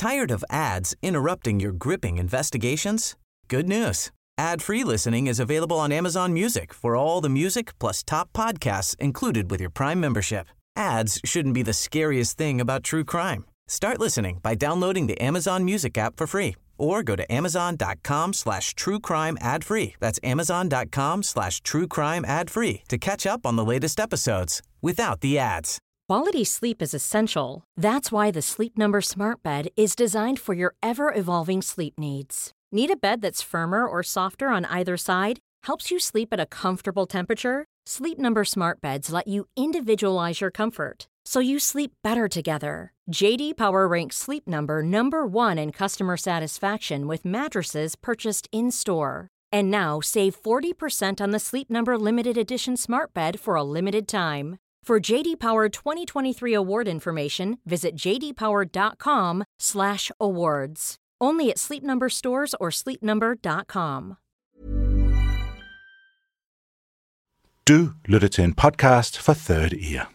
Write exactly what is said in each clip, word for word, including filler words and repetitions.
Tired of ads interrupting your gripping investigations? Good news. Ad-free listening is available on Amazon Music for all the music plus top podcasts included with your Prime membership. Ads shouldn't be the scariest thing about true crime. Start listening by downloading the Amazon Music app for free or go to amazon.com slash true crime ad free. That's amazon.com slash true crime ad free to catch up on the latest episodes without the ads. Quality sleep is essential. That's why the Sleep Number Smart Bed is designed for your ever-evolving sleep needs. Need a bed that's firmer or softer on either side? Helps you sleep at a comfortable temperature? Sleep Number Smart Beds let you individualize your comfort, so you sleep better together. J D Power ranks Sleep Number number one in customer satisfaction with mattresses purchased in-store. And now save forty percent on the Sleep Number Limited Edition Smart Bed for a limited time. For J D Power twenty twenty-three award information, visit j d power dot com slash awards. Only at Sleep Number stores or sleep number dot com. Du lytter til en podcast for Third Ear.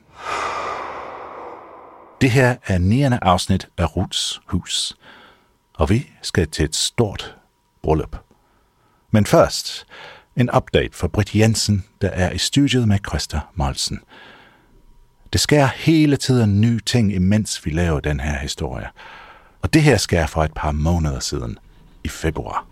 Det her er niende afsnit af Ruths Hus, og vi skal til et stort bryllup. Men først en update for Britt Jensen, der er i studiet med Christa Molsen. Det sker hele tiden nye ting, imens vi laver den her historie. Og det her sker for et par måneder siden, i februar.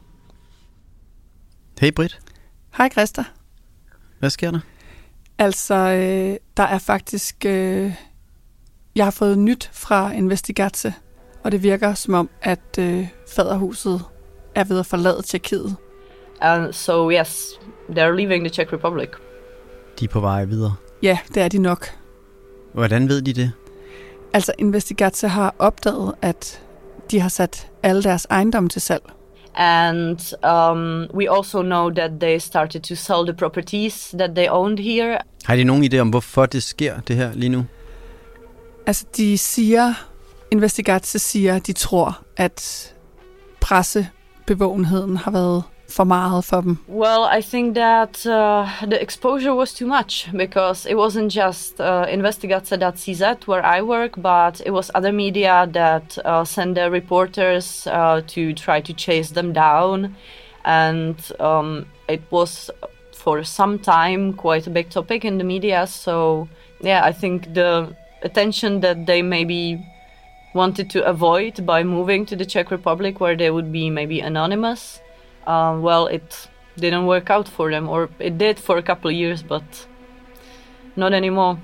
Hej Britt. Hej Christa. Hvad sker der? Altså, øh, der er faktisk... Øh, jeg har fået nyt fra Investigatse, og det virker som om, at øh, faderhuset er ved at forlade Tjekkiet. And so yes, they're leaving the Czech Republic. De er på vej videre. Ja, det er de nok. Hvordan ved de det? Altså, Investigatse har opdaget, at de har sat alle deres ejendomme til salg. And um, we also know that they started to sell the properties that they owned here. Har de nogen idé om, hvorfor det sker, det her lige nu? Altså, de siger, Investigatse siger, at de tror, at pressebevågenheden har været for meget for dem. Well, I think that uh, the exposure was too much because it wasn't just uh, Investigatse dot c z where I work, but it was other media that uh, sent their reporters uh, to try to chase them down, and um, it was for some time quite a big topic in the media. So yeah, I think the attention that they maybe wanted to avoid by moving to the Czech Republic, where they would be maybe anonymous. Uh, well, it didn't work out for them, or it did for a couple of years, but not anymore.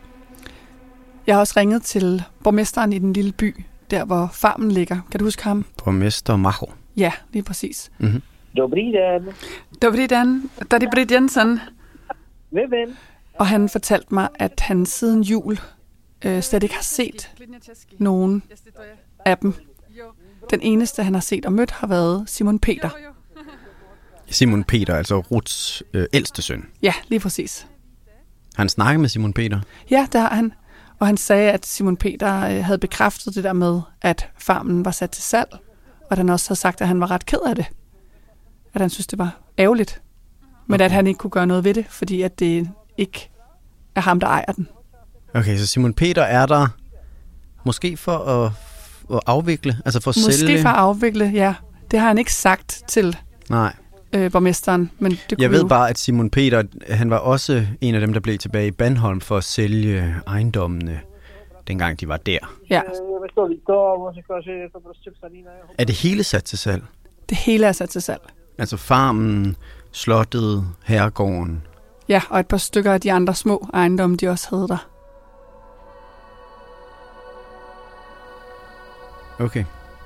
Jeg har også ringet til borgmesteren i den lille by, der hvor farmen ligger. Kan du huske ham? Borgmester Macho. Ja, lige præcis. Mm-hmm. Dobrý den. Dobrý den. Der er Britt Jensen. Hvem ven? Og han fortalte mig, at han siden jul øh, slet ikke har set nogen af dem. Den eneste, han har set og mødt, har været Simon Peter. Simon Peter, altså Ruths øh, ældste søn. Ja, lige præcis. Han snakkede med Simon Peter? Ja, det har han. Og han sagde, at Simon Peter øh, havde bekræftet det der med, at farmen var sat til salg. Og han også havde sagt, at han var ret ked af det. At han synes, det var ærgerligt. Men okay. At han ikke kunne gøre noget ved det, fordi at det ikke er ham, der ejer den. Okay, så Simon Peter er der måske for at, at afvikle, altså for at måske sælge? Måske for at afvikle, ja. Det har han ikke sagt til Nej. Øh, borgmesteren. Men det kunne Jeg ved jo... bare, at Simon Peter, han var også en af dem, der blev tilbage i Bandholm for at sælge ejendommene, dengang de var der. Ja. Er det hele sat til salg? Det hele er sat til salg. Altså farmen, slottet, herregården? Ja, og et par stykker af de andre små ejendomme, de også havde der. Okay.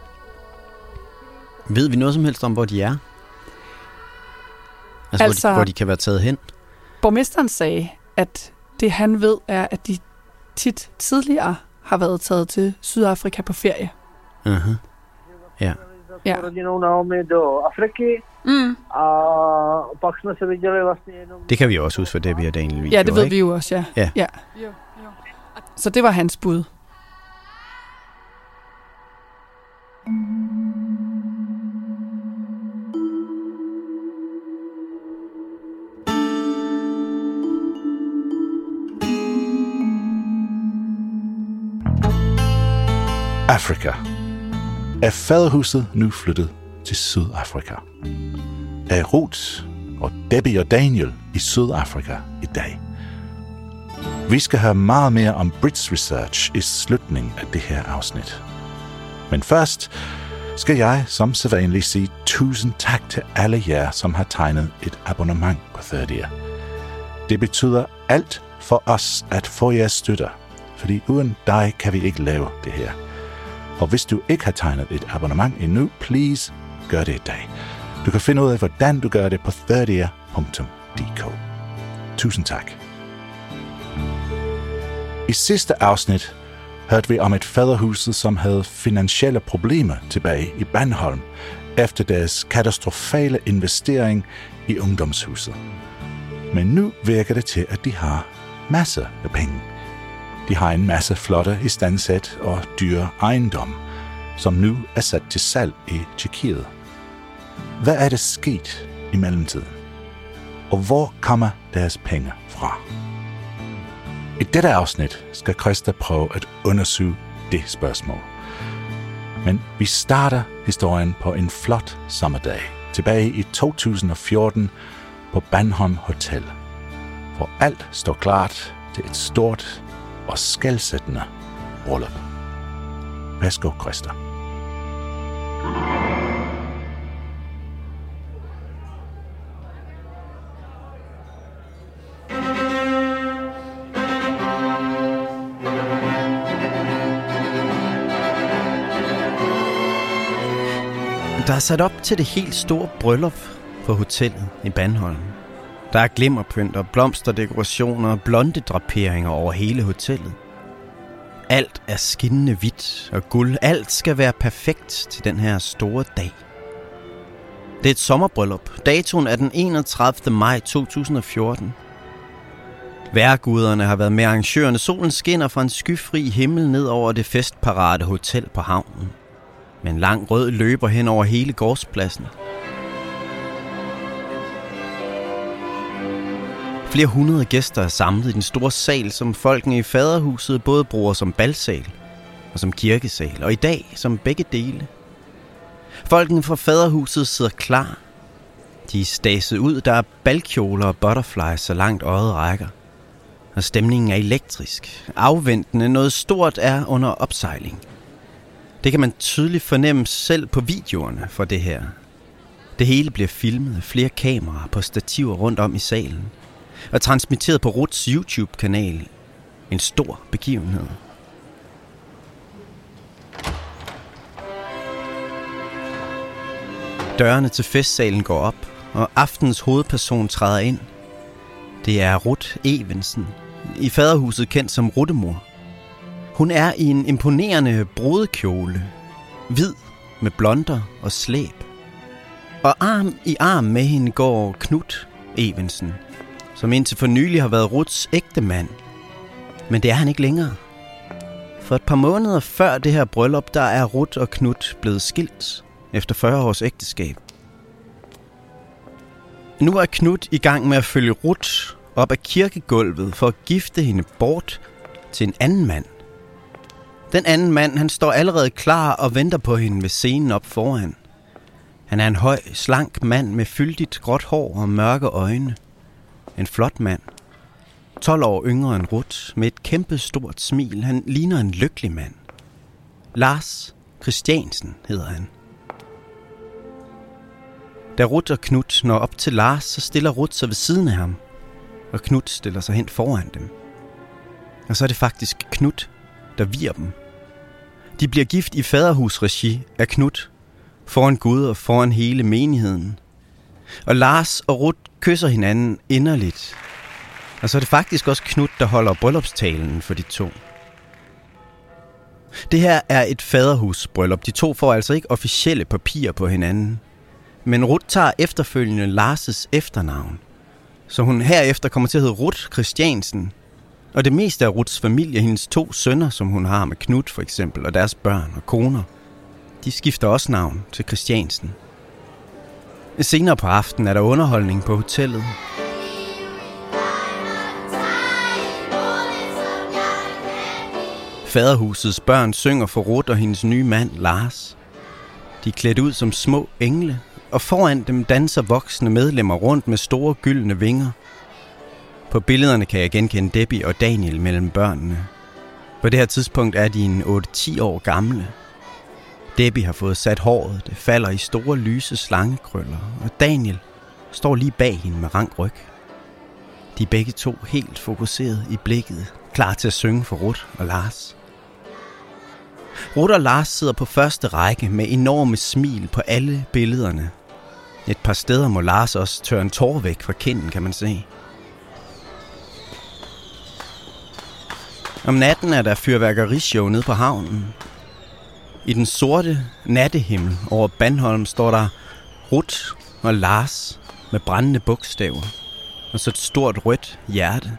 Ved vi noget som helst om, hvor de er? Altså, altså hvor, de, hvor de kan være taget hen? Borgmesteren sagde, at det han ved er, at de tit tidligere har været taget til Sydafrika på ferie. Uh-huh. Ja. Ja. Mm. Det kan vi også huske for Debbie og Daniel video, ja, det ved ikke? vi jo også, ja. Ja. ja. Så det var hans bud. Afrika. er faderhuset nu flyttet til Sydafrika. Er Ruth og Debbie og Daniel i Sydafrika i dag. Vi skal høre meget mere om Brits Research i slutningen af det her afsnit. Men først skal jeg som sædvanligt sige tusind tak til alle jer, som har tegnet et abonnement på thirtier. Det betyder alt for os at få jeres støtter, fordi uden dig kan vi ikke lave det her. Og hvis du ikke har tegnet et abonnement endnu, please gør det i dag. Du kan finde ud af, hvordan du gør det på thirtier punktum d k. Tusind tak. I sidste afsnit hørte vi om et faderhuset, som havde finansielle problemer tilbage i Bandholm, efter deres katastrofale investering i ungdomshuset. Men nu virker det til, at de har masser af penge. De har en masse flotte istandsæt og dyre ejendomme, som nu er sat til salg i Tjekkiet. Hvad er det sket i mellemtiden? Og hvor kommer deres penge fra? I dette afsnit skal Christa prøve at undersøge det spørgsmål. Men vi starter historien på en flot sommerdag tilbage i to tusind og fjorten på Bandholm Hotel, hvor alt står klart til et stort og skelsættende bryllup. Værsgo, Christa. Der er sat op til det helt store bryllup på hotellet i Bandholm. Der er glimmerpynt og blomsterdekorationer og blonde draperinger over hele hotellet. Alt er skinnende hvidt og guld. Alt skal være perfekt til den her store dag. Det er et sommerbryllup. Datoen er den enogtredivte maj to tusind og fjorten. Vejrguderne har været med arrangørerne. Solen skinner fra en skyfri himmel ned over det festparate hotel på havnen. Med en lang rød løber hen over hele gårdspladsen. Flere hundrede gæster er samlet i den store sal, som folkene i faderhuset både bruger som balsal og som kirkesal, og i dag som begge dele. Folkene fra faderhuset sidder klar. De er staset ud, der er balkjoler og butterflies, så langt øjet rækker. Og stemningen er elektrisk, afventende, noget stort er under opsejling. Det kan man tydeligt fornemme selv på videoerne for det her. Det hele bliver filmet af flere kameraer på stativer rundt om i salen, og transmitteret på Ruths YouTube-kanal. En stor begivenhed. Dørene til festsalen går op, og aftens hovedperson træder ind. Det er Ruth Evensen, i faderhuset kendt som Ruttemor. Hun er i en imponerende brudekjole, hvid med blonder og slæb. Og arm i arm med hende går Knut Evensen, som indtil for nylig har været Ruths ægte mand. Men det er han ikke længere. For et par måneder før det her bryllup, der er Ruth og Knut blevet skilt efter fyrre års ægteskab. Nu er Knut i gang med at følge Ruth op ad kirkegulvet for at gifte hende bort til en anden mand. Den anden mand, han står allerede klar og venter på hende ved scenen op foran. Han er en høj, slank mand med fyldigt gråt hår og mørke øjne. En flot mand. tolv år yngre end Ruth, med et kæmpe stort smil. Han ligner en lykkelig mand. Lars Christiansen hedder han. Da Ruth og Knut når op til Lars, så stiller Ruth sig ved siden af ham, og Knut stiller sig hen foran dem. Og så er det faktisk Knut, der vier dem. De bliver gift i faderhusregi af Knut, foran Gud og foran hele menigheden. Og Lars og Ruth kysser hinanden inderligt. Og så er det faktisk også Knut, der holder bryllupstalen for de to. Det her er et faderhusbryllup. De to får altså ikke officielle papirer på hinanden. Men Ruth tager efterfølgende Lars' efternavn. Så hun herefter kommer til at hedde Ruth Christiansen. Og det meste af Ruths familie, hendes to sønner, som hun har med Knut for eksempel, og deres børn og koner, de skifter også navn til Christiansen. Senere på aftenen er der underholdning på hotellet. Faderhusets børn synger for Ruth og hendes nye mand, Lars. De er klædt ud som små engle, og foran dem danser voksne medlemmer rundt med store gyldne vinger. På billederne kan jeg genkende Debbie og Daniel mellem børnene. På det her tidspunkt er de en otte til ti år gamle. Debbie har fået sat håret, det falder i store lyse slangekrøller, og Daniel står lige bag hende med rank ryg. De er begge to helt fokuseret i blikket, klar til at synge for Ruth og Lars. Ruth og Lars sidder på første række med enorme smil på alle billederne. Et par steder må Lars også tørre en tår væk fra kinden, kan man se. Om natten er der fyrværkerishow nede på havnen. I den sorte nattehimmel over Bandholm står der Ruth og Lars med brændende bogstaver og så et stort rødt hjerte.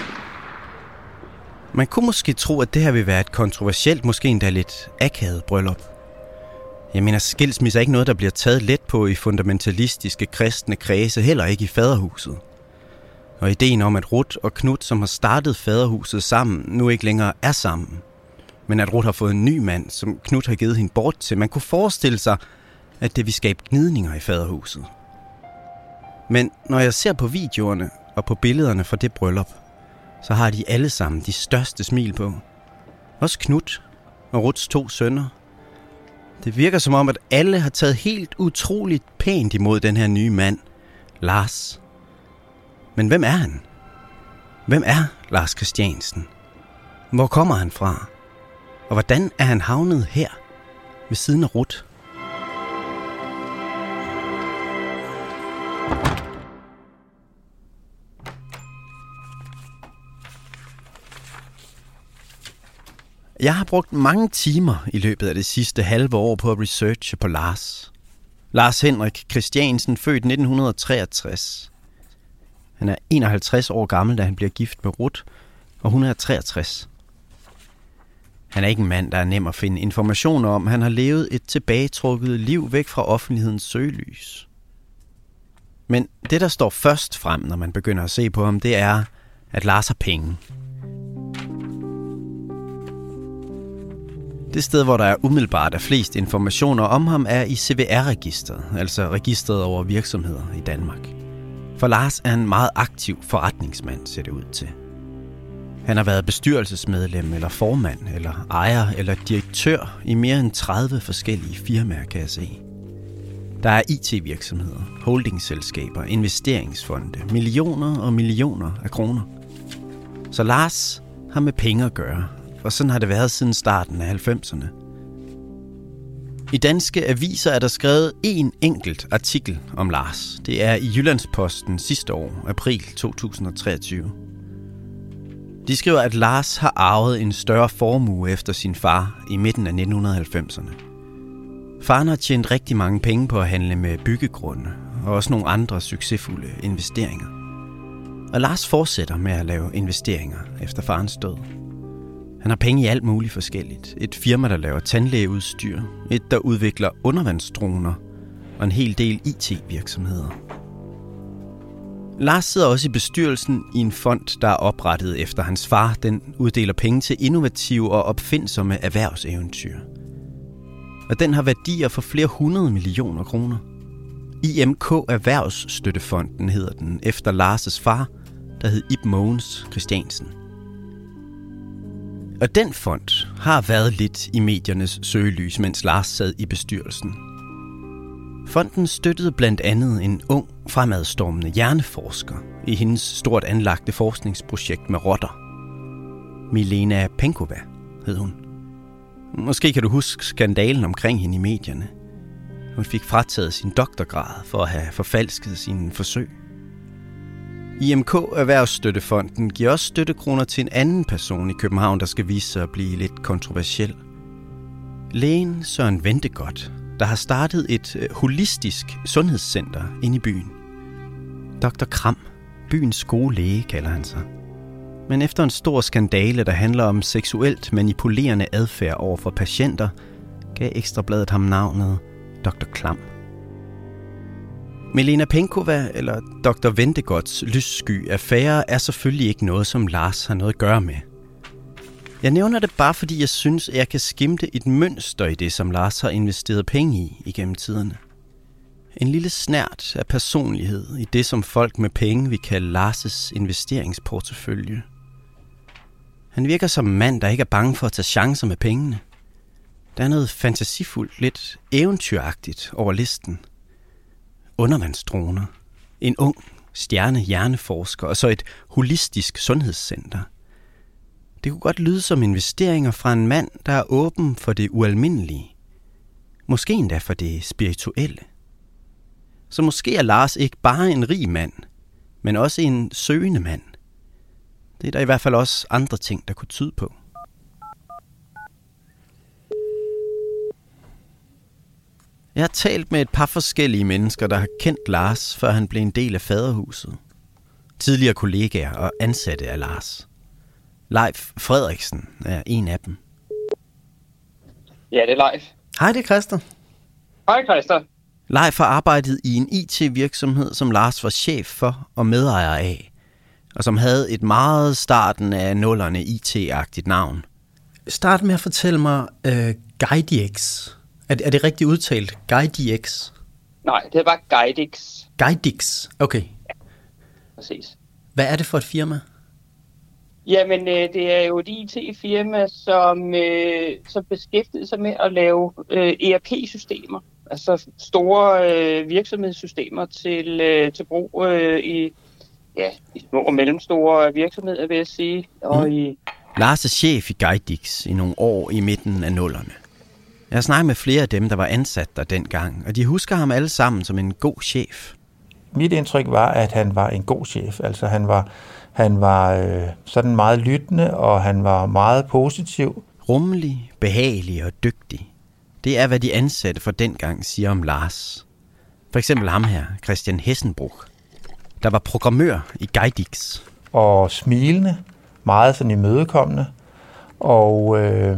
Man kunne måske tro, at det her vil være et kontroversielt, måske endda lidt akavet bryllup. Jeg mener, skilsmisse er ikke noget, der bliver taget let på i fundamentalistiske kristne kredse, heller ikke i faderhuset. Og ideen om, at Ruth og Knud, som har startet faderhuset sammen, nu ikke længere er sammen. Men at Ruth har fået en ny mand, som Knud har givet hende bort til. Man kunne forestille sig, at det vil skabe gnidninger i faderhuset. Men når jeg ser på videoerne og på billederne fra det bryllup, så har de alle sammen de største smil på. Også Knud og Ruths to sønner. Det virker som om, at alle har taget helt utroligt pænt imod den her nye mand, Lars. Men hvem er han? Hvem er Lars Christiansen? Hvor kommer han fra? Og hvordan er han havnet her ved siden af Ruth? Jeg har brugt mange timer i løbet af det sidste halve år på at researche på Lars. Lars Henrik Christiansen, født nitten treogtres. Han er enoghalvtreds år gammel, da han bliver gift med Ruth, og hun er treogtres. Han er ikke en mand, der er nem at finde informationer om. Han har levet et tilbagetrukket liv væk fra offentlighedens søgelys. Men det, der står først frem, når man begynder at se på ham, det er, at Lars har penge. Det sted, hvor der er umiddelbart er flest informationer om ham, er i C V R-registret, altså registret over virksomheder i Danmark. For Lars er en meget aktiv forretningsmand, ser det ud til. Han har været bestyrelsesmedlem, eller formand, eller ejer, eller direktør i mere end tredive forskellige firmaer, kan jeg se. Der er I T-virksomheder, holdingselskaber, investeringsfonde, millioner og millioner af kroner. Så Lars har med penge at gøre, og sådan har det været siden starten af halvfemserne. I danske aviser er der skrevet en enkelt artikel om Lars. Det er i Jyllandsposten sidste år, april to tusind og treogtyve. De skriver, at Lars har arvet en større formue efter sin far i midten af nitten halvfemserne. Faren har tjent rigtig mange penge på at handle med byggegrunde og også nogle andre succesfulde investeringer. Og Lars fortsætter med at lave investeringer efter farens død. Han har penge i alt muligt forskelligt. Et firma, der laver tandlægeudstyr, et, der udvikler undervandsdroner og en hel del I T-virksomheder. Lars sidder også i bestyrelsen i en fond, der er oprettet efter hans far. Den uddeler penge til innovative og opfindsomme erhvervseventyr. Og den har værdier for flere hundrede millioner kroner. I M K Erhvervsstøttefonden hedder den, efter Lars' far, der hed Ib Mogens Christiansen. Og den fond har været lidt i mediernes søgelys, mens Lars sad i bestyrelsen. Fonden støttede blandt andet en ung, fremadstormende hjerneforsker i hendes stort anlagte forskningsprojekt med rotter. Milena Penkova hed hun. Måske kan du huske skandalen omkring hende i medierne. Hun fik frataget sin doktorgrad for at have forfalsket sine forsøg. I M K Erhvervsstøttefonden giver også støttekroner til en anden person i København, der skal vise sig at blive lidt kontroversiel. Lægen Søren Ventegodt, der har startet et holistisk sundhedscenter inde i byen. doktor Kram, byens gode læge, kalder han sig. Men efter en stor skandale, der handler om seksuelt manipulerende adfærd over for patienter, gav Ekstrabladet ham navnet doktor Klam. Milena Penkova eller doktor Ventegårds lyssky affære er selvfølgelig ikke noget, som Lars har noget at gøre med. Jeg nævner det bare, fordi jeg synes, at jeg kan skimte et mønster i det, som Lars har investeret penge i igennem tiderne. En lille snert af personlighed i det, som folk med penge vil kalde Lars' investeringsportefølje. Han virker som en mand, der ikke er bange for at tage chancer med pengene. Der er noget fantasifuldt, lidt eventyragtigt over listen. Undervandsdroner, en ung stjerne-hjerneforsker og så et holistisk sundhedscenter. Det kunne godt lyde som investeringer fra en mand, der er åben for det ualmindelige. Måske endda for det spirituelle. Så måske er Lars ikke bare en rig mand, men også en søgende mand. Det er der i hvert fald også andre ting, der kunne tyde på. Jeg har talt med et par forskellige mennesker, der har kendt Lars, før han blev en del af faderhuset. Tidligere kollegaer og ansatte af Lars. Leif Frederiksen er en af dem. Ja, det er Leif. Hej, det er Christer. Hej, Christer. Leif har arbejdet i en I T-virksomhed, som Lars var chef for og medejer af, og som havde et meget starten af nullerne I T-agtigt navn. Start med at fortælle mig uh, GuideX. Er det, er det rigtigt udtalt? GuideX? Nej, det er bare GuideX. GuideX, okay. Ja, præcis. Hvad er det for et firma? Jamen, øh, det er jo et I T-firma, som, øh, som beskæftiger sig med at lave øh, E R P-systemer. Altså store øh, virksomhedssystemer til, øh, til brug øh, i, ja, i små og mellemstore virksomheder, vil jeg sige. Og mm. i... Lars er chef i GuideX i nogle år i midten af nullerne. Jeg har snakket med flere af dem, der var ansat der dengang, og de husker ham alle sammen som en god chef. Mit indtryk var, at han var en god chef. Altså han var, han var øh, sådan meget lyttende, og han var meget positiv. Rummelig, behagelig og dygtig. Det er, hvad de ansatte for dengang siger om Lars. For eksempel ham her, Christian Hessenbruch, der var programmør i GuideX. Og smilende, meget sådan imødekommende. Og, øh,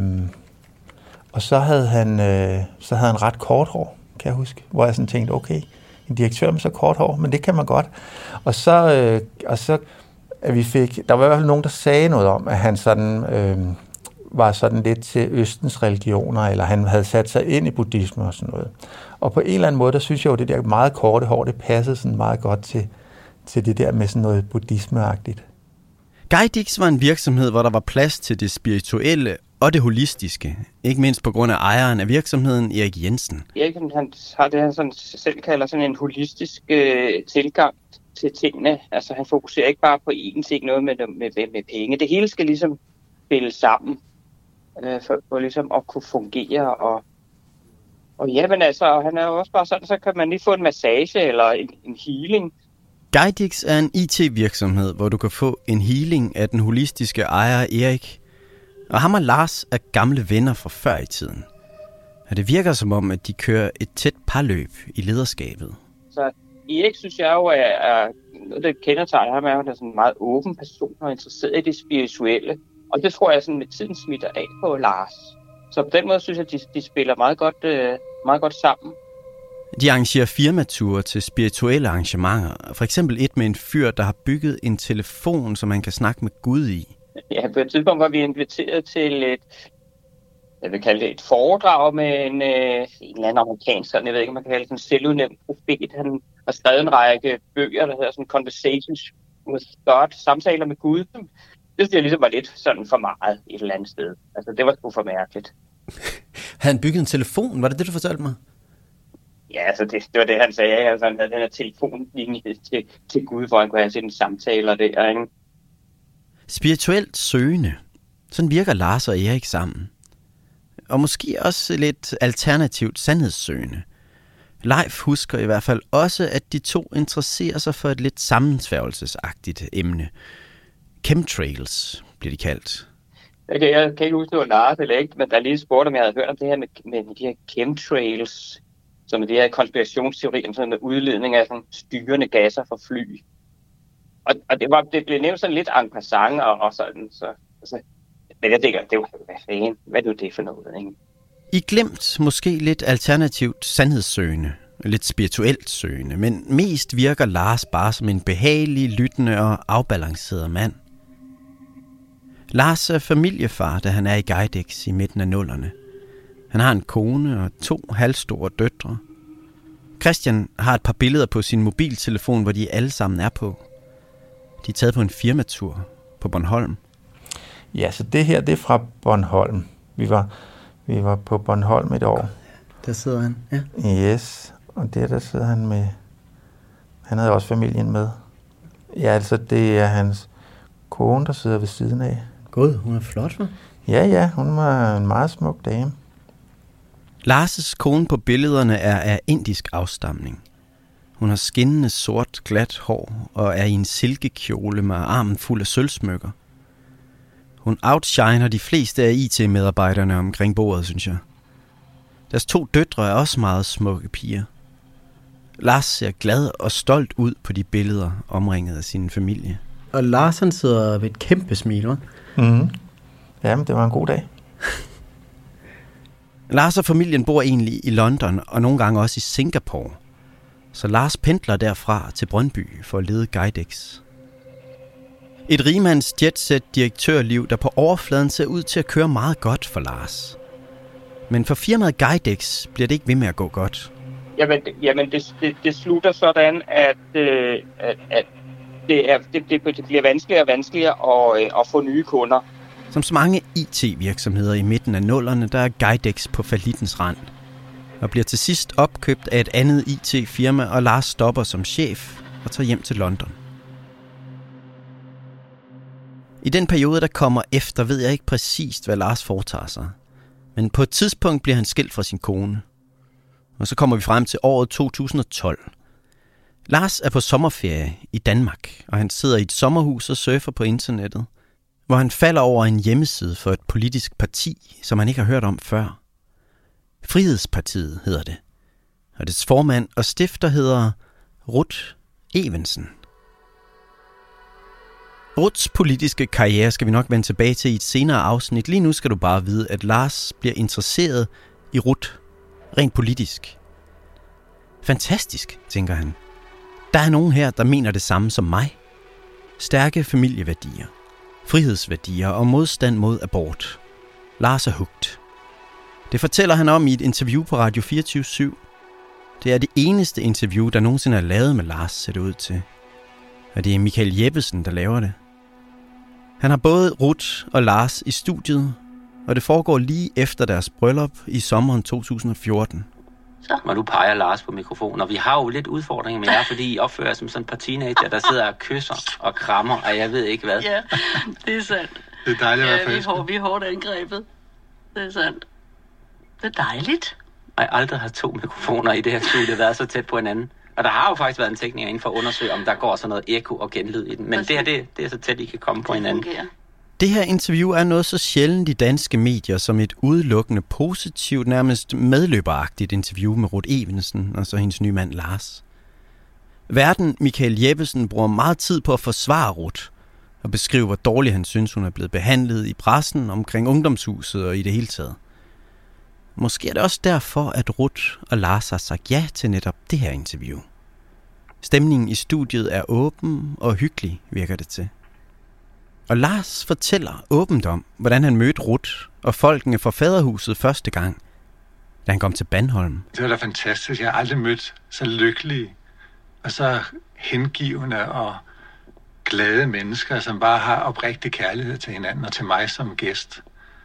og så, havde han, øh, så havde han ret kort hår, kan jeg huske. Hvor jeg sådan tænkte, okay, en direktør med så kort hår, men det kan man godt. Og så, øh, og så at vi fik, der var i hvert fald nogen, der sagde noget om, at han sådan... Øh, var sådan lidt til Østens religioner, eller han havde sat sig ind i buddhisme og sådan noget. Og på en eller anden måde, der synes jeg jo, det der meget korte hår, det passede sådan meget godt til, til det der med sådan noget buddhismeagtigt. GuideX var en virksomhed, hvor der var plads til det spirituelle og det holistiske. Ikke mindst på grund af ejeren af virksomheden, Erik Jensen. Erik, han har det, han sådan, selv kalder sådan en holistisk øh, tilgang til tingene. Altså han fokuserer ikke bare på én ting, noget med, med, med penge. Det hele skal ligesom spille sammen. For, for ligesom at kunne fungere, og, og ja, men altså, han er jo også bare sådan, så kan man lige få en massage eller en, en healing. GuideX er en I T-virksomhed, hvor du kan få en healing af den holistiske ejer Erik. Og ham og Lars er gamle venner fra før i tiden. Og det virker som om, at de kører et tæt parløb i lederskabet. Så Erik synes jeg jo, er, er noget, der kendetegner ham, er, at han er sådan en meget åben person og interesseret i det spirituelle. Og det tror jeg sådan med tiden smitter af på Lars. Så på den måde synes jeg, at de, de spiller meget godt, øh, meget godt sammen. De arrangerer firmature til spirituelle arrangementer. For eksempel et med en fyr, der har bygget en telefon, som man kan snakke med Gud i. Ja, på et tidspunkt var vi inviteret til et, jeg vil kalde det et foredrag med en, øh, en eller anden amerikansk, jeg ved ikke, om man kan kalde det en selvudnævnt profet. Han har skrevet en række bøger, der hedder sådan Conversations with God, samtaler med Gud. Det synes jeg ligesom var lidt sådan for meget et eller andet sted. Altså, det var sgu for mærkeligt. Han byggede en telefon, var det det, du fortalte mig? Ja, altså, det, det var det, han sagde. Altså, han havde den her telefonlinje til, til Gud, hvor han kunne have sine samtaler der, ikke? Spirituelt søgende. Sådan virker Lars og Erik sammen. Og måske også lidt alternativt sandhedssøgende. Leif husker i hvert fald også, at de to interesserer sig for et lidt sammensværgelsesagtigt emne. Chemtrails bliver de kaldt. Okay, jeg kan ikke huske, det var Lars eller ikke, men der lige spurgte, om jeg havde hørt om det her med, med de her chemtrails, som er de her konspirationsteorier, sådan med udledning af sådan styrende gasser fra fly. Og, og det, var, det blev nævnt sådan lidt en passant og, og sådan, så altså, men jeg tænker, det var hvad fanden, hvad er det, det for noget, ikke? I glemt måske lidt alternativt sandhedssøgende, lidt spirituelt søgende, men mest virker Lars bare som en behagelig, lyttende og afbalanceret mand. Lars er familiefar, da han er i Geidex i midten af nullerne. Han har en kone og to halvstore døtre. Christian har et par billeder på sin mobiltelefon, hvor de alle sammen er på. De er taget på en firmatur på Bornholm. Ja, så det her, det er fra Bornholm. Vi var, vi var på Bornholm et år. Der sidder han, ja. Yes, og der, der sidder han med... Han havde også familien med. Ja, altså, det er hans kone, der sidder ved siden af. God, hun er flot, hva'? Ja, ja, hun var en meget smuk dame. Lars' kone på billederne er af indisk afstamning. Hun har skinnende sort, glat hår og er i en silkekjole med armen fuld af sølvsmykker. Hun outshiner de fleste af I T-medarbejderne omkring bordet, synes jeg. Deres to døtre er også meget smukke piger. Lars ser glad og stolt ud på de billeder, omringet af sin familie. Og Lars, han sidder ved et kæmpe smil, hva'? Mhm. Jamen, det var en god dag. Lars og familien bor egentlig i London, og nogle gange også i Singapore. Så Lars pendler derfra til Brøndby for at lede Geidex. Et rigmands jetset-direktørliv, der på overfladen ser ud til at køre meget godt for Lars. Men for firmaet Geidex bliver det ikke ved med at gå godt. Jamen, jamen det, det, det slutter sådan, at, øh, at, at det, er, det, det, det bliver vanskeligere og vanskeligere at, øh, at få nye kunder. Som så mange I T-virksomheder i midten af nullerne, der er Geidex på fallittens rand. Og bliver til sidst opkøbt af et andet I T-firma, og Lars stopper som chef og tager hjem til London. I den periode, der kommer efter, ved jeg ikke præcist, hvad Lars foretager sig. Men på et tidspunkt bliver han skilt fra sin kone. Og så kommer vi frem til året to tusind og tolv. Lars er på sommerferie i Danmark, og han sidder i et sommerhus og surfer på internettet, hvor han falder over en hjemmeside for et politisk parti, som han ikke har hørt om før. Frihedspartiet hedder det, og dets formand og stifter hedder Ruth Evensen. Ruths politiske karriere skal vi nok vende tilbage til i et senere afsnit. Lige nu skal du bare vide, at Lars bliver interesseret i Ruth, rent politisk. Fantastisk, tænker han. Der er nogen her, der mener det samme som mig. Stærke familieværdier, frihedsværdier og modstand mod abort. Lars er hooked. Det fortæller han om i et interview på Radio fireogtyve syv. Det er det eneste interview, der nogensinde er lavet med Lars, ser det ud til. Og det er Michael Jeppesen, der laver det. Han har både Ruth og Lars i studiet, og det foregår lige efter deres bryllup i sommeren to tusind og fjorten. Så må du pege Lars på mikrofonen, og vi har jo lidt udfordringer med jer, fordi I opfører som sådan et par teenager, der sidder og kysser og krammer, og jeg ved ikke hvad. Ja, det er sandt. Det er dejligt at være ja, vi, er frisk. hårdt, vi er hårdt angrebet. Det er sandt. Det er dejligt. Og jeg aldrig har to mikrofoner i det her studie været så tæt på hinanden. Og der har jo faktisk været en tekniker inden for at undersøge, om der går sådan noget ekko og genlyd i den. Men det her, det, det er så tæt, I kan komme på hinanden. Det her interview er noget så sjældent i danske medier som et udelukkende positivt, nærmest medløberagtigt interview med Ruth Evensen og så hendes nye mand Lars. Værten Michael Jeppesen bruger meget tid på at forsvare Ruth og beskrive, hvor dårligt han synes, hun er blevet behandlet i pressen, omkring ungdomshuset og i det hele taget. Måske er det også derfor, at Ruth og Lars har sagt ja til netop det her interview. Stemningen i studiet er åben og hyggelig, virker det til. Og Lars fortæller åbent om, hvordan han mødte Ruth og folkene fra faderhuset første gang, da han kom til Bandholm. Det var da fantastisk. Jeg har aldrig mødt så lykkelige og så hengivende og glade mennesker, som bare har oprigtig kærlighed til hinanden og til mig som gæst.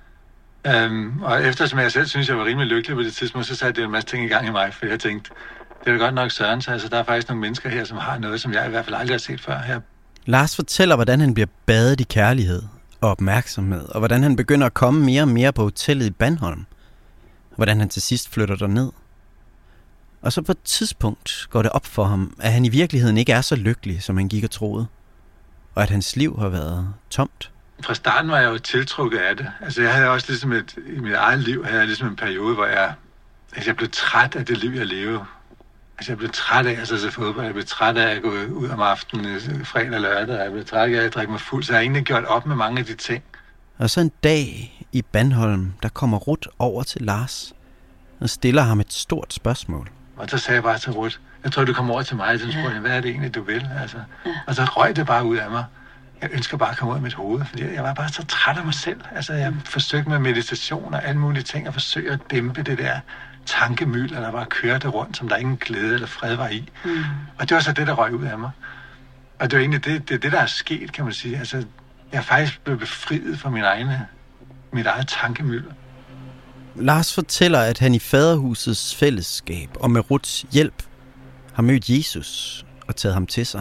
Um, og eftersom jeg selv synes, jeg var rimelig lykkelig på det tidspunkt, så satte det en masse ting i gang i mig, for jeg tænkte, det er godt nok Søren, så altså, der er faktisk nogle mennesker her, som har noget, som jeg i hvert fald aldrig har set før her. Lars fortæller, hvordan han bliver badet i kærlighed og opmærksomhed, og hvordan han begynder at komme mere og mere på hotellet i Bandholm, og hvordan han til sidst flytter derned. Og så på et tidspunkt går det op for ham, at han i virkeligheden ikke er så lykkelig, som han gik og troede, og at hans liv har været tomt. Fra starten var jeg jo tiltrukket af det. Altså jeg havde også ligesom et, i mit eget liv, havde jeg ligesom en periode, hvor jeg, altså jeg blev træt af det liv, jeg levede. Altså jeg blev træt af at se fodbold, jeg blev træt af at gå ud om aftenen, fredag og lørdag, jeg blev træt af at drikke mig fuld, så jeg har egentlig gjort op med mange af de ting. Og så en dag i Bandholm, der kommer Ruth over til Lars og stiller ham et stort spørgsmål. Og så sagde jeg bare til Ruth, jeg tror du kommer over til mig, og så spurgte jeg, hvad er det egentlig du vil? Altså, og så røg det bare ud af mig. jeg ønsker bare at komme ud af mit hoved, fordi jeg var bare så træt af mig selv. Altså, jeg forsøgte med meditation og alle mulige ting at forsøge at dæmpe det der tankemylder, der bare kørte rundt, som der ingen glæde eller fred var i. Mm. Og det var så det, der røg ud af mig. Og det var egentlig det, det, det der er sket, kan man sige. Altså, jeg er faktisk blevet befriet fra min egne, mit eget tankemylder. Lars fortæller, at han i faderhusets fællesskab og med Ruths hjælp har mødt Jesus og taget ham til sig.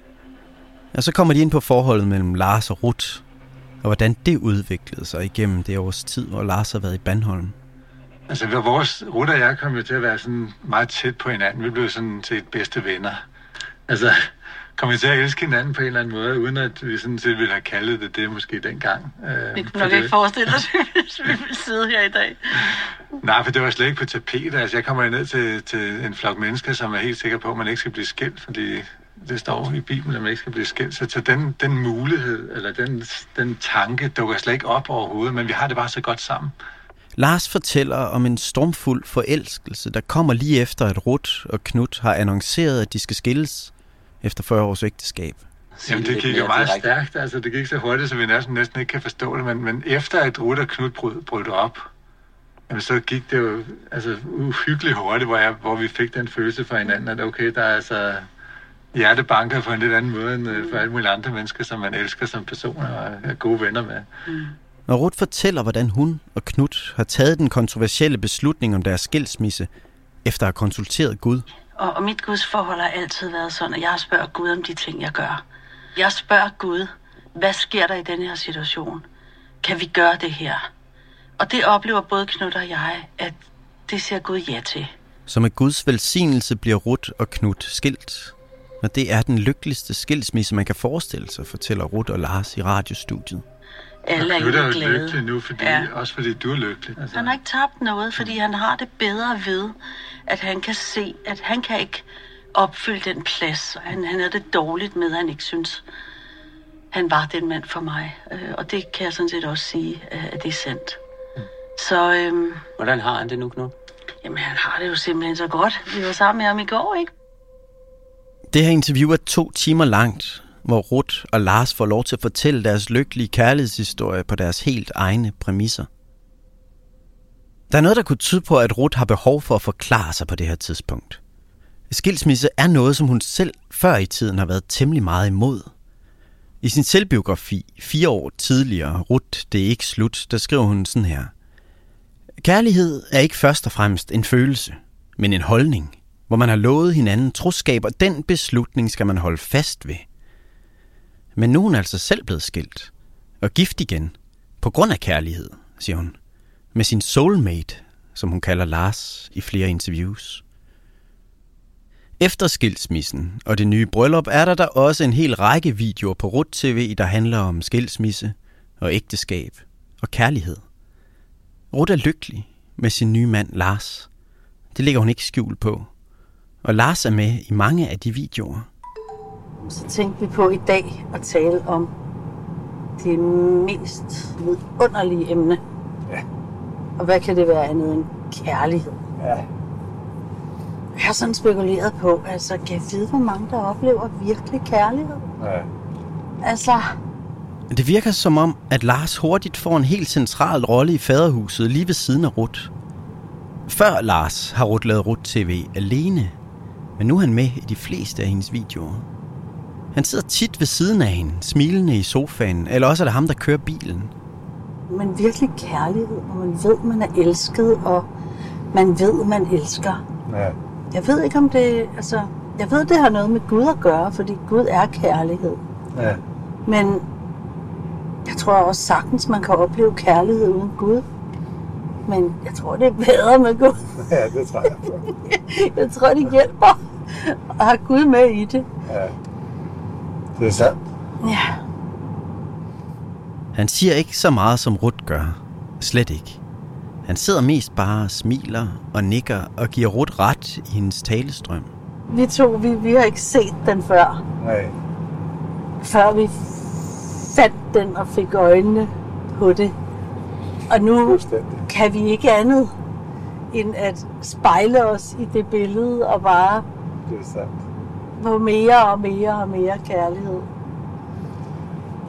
Og så kommer de ind på forholdet mellem Lars og Ruth, og hvordan det udviklede sig igennem det års tid, hvor Lars har været i Bandholm. Altså, vores Ruth og jeg kom jo til at være sådan meget tæt på hinanden. Vi blev sådan set bedste venner. Altså, kom vi til at elske hinanden på en eller anden måde, uden at vi sådan set ville have kaldet det det måske dengang. Vi kunne nok ikke forestille os, hvis vi ville sidde her i dag. Nej, for det var slet ikke på tapetet. Altså, jeg kommer ned til, til en flok mennesker, som er helt sikker på, at man ikke skal blive skilt, fordi det står i Bibelen, at man ikke skal blive skilt. Så, så den, den mulighed, eller den, den tanke, dukker slet ikke op overhovedet, men vi har det bare så godt sammen. Lars fortæller om en stormfuld forelskelse, der kommer lige efter, at Ruth og Knud har annonceret, at de skal skilles efter fyrre års ægteskab. Jamen, det gik jo meget stærkt. Altså, det gik så hurtigt, så vi næsten, næsten ikke kan forstå det. Men, men efter at Ruth og Knud brød, brød op, jamen, så gik det jo altså, uhyggeligt hurtigt, hvor, jeg, hvor vi fik den følelse for hinanden, at okay, der er altså hjertebanker på en lidt anden måde end for alle mulige andre mennesker, som man elsker som personer og er gode venner med. Mm. Når Ruth fortæller, hvordan hun og Knud har taget den kontroversielle beslutning om deres skilsmisse, efter at have konsulteret Gud. Og, og mit Guds forhold har altid været sådan, at jeg spørger Gud om de ting, jeg gør. Jeg spørger Gud, hvad sker der i denne her situation? Kan vi gøre det her? Og det oplever både Knud og jeg, at det siger Gud ja til. Så med Guds velsignelse bliver Ruth og Knud skilt. Og det er den lykkeligste skilsmisse, man kan forestille sig, fortæller Ruth og Lars i radiostudiet. Alle er jo glade. glade. Lykkelig nu, fordi, ja. Også fordi du er lykkelig. Altså. Han har ikke tabt noget, fordi han har det bedre ved, at han kan se, at han kan ikke opfylde den plads. Han, han er det dårligt med, at han ikke synes, han var den mand for mig. Og det kan jeg sådan set også sige, at det er sandt. Mm. Så, øhm, hvordan har han det nu, Knud? Jamen, han har det jo simpelthen så godt. Vi var sammen med ham i går, ikke? Det her interview er to timer langt, hvor Ruth og Lars får lov til at fortælle deres lykkelige kærlighedshistorie på deres helt egne præmisser. Der er noget, der kunne tyde på, at Ruth har behov for at forklare sig på det her tidspunkt. Skilsmisse er noget, som hun selv før i tiden har været temmelig meget imod. I sin selvbiografi, fire år tidligere, Ruth, det er ikke slut, der skriver hun sådan her. Kærlighed er ikke først og fremmest en følelse, men en holdning, hvor man har lovet hinanden troskab, og den beslutning skal man holde fast ved. Men nu er hun altså selv blevet skilt og gift igen på grund af kærlighed, siger hun, med sin soulmate, som hun kalder Lars i flere interviews. Efter skilsmissen og det nye bryllup er der der også en hel række videoer på Ruth T V, der handler om skilsmisse og ægteskab og kærlighed. Ruth er lykkelig med sin nye mand Lars. Det lægger hun ikke skjul på. Og Lars er med i mange af de videoer. Så tænkte vi på i dag at tale om det mest vidunderlige emne. Ja. Og hvad kan det være andet end kærlighed? Ja. Jeg har sådan spekuleret på, altså kan jeg vide, hvor mange der oplever virkelig kærlighed? Ja. Altså... Det virker som om, at Lars hurtigt får en helt central rolle i faderhuset lige ved siden af Ruth. Før Lars har Ruth lavet Ruth T V alene, men nu er han med i de fleste af hendes videoer. Han sidder tit ved siden af hende, smilende i sofaen, eller også er det ham, der kører bilen. Men virkelig kærlighed, hvor man ved, man er elsket, og man ved, man elsker. Ja. Jeg ved ikke, om det... Altså, jeg ved, det har noget med Gud at gøre, fordi Gud er kærlighed. Ja. Men jeg tror også sagtens, man kan opleve kærlighed uden Gud. Men jeg tror, det er bedre med Gud. Ja, det tror jeg. Jeg tror, det hjælper at have Gud med i det. Ja. Det er sandt. Ja. Han siger ikke så meget, som Ruth gør. Slet ikke. Han sidder mest bare og smiler og nikker og giver Ruth ret i hendes talestrøm. Vi to, vi, vi har ikke set den før. Nej. Før vi fandt den og fik øjnene på det. Og nu kan vi ikke andet end at spejle os i det billede og bare... Det er sandt. Få mere og mere og mere kærlighed.